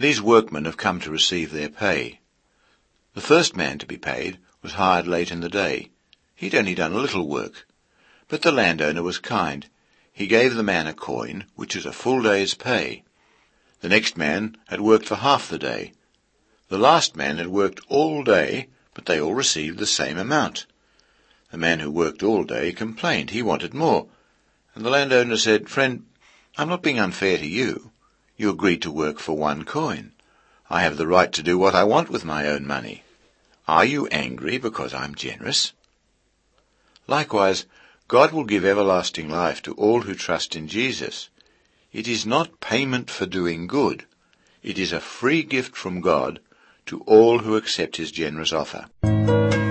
These workmen have come to receive their pay. The first man to be paid was hired late in the day. He'd only done a little work. But the landowner was kind. He gave the man a coin, which is a full day's pay. The next man had worked for half the day. The last man had worked all day, but they all received the same amount. The man who worked all day complained. He wanted more. And the landowner said, "Friend, I'm not being unfair to you. You agreed to work for 1 coin. I have the right to do what I want with my own money. Are you angry because I'm generous?" Likewise, God will give everlasting life to all who trust in Jesus. It is not payment for doing good. It is a free gift from God to all who accept his generous offer.